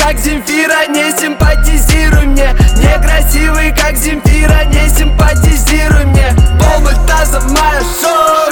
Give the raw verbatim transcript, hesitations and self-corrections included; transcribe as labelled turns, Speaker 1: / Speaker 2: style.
Speaker 1: как Земфира, не симпатизируй мне. Некрасивый, как Земфира, не симпатизируй мне. Пол мультаза мое шоу.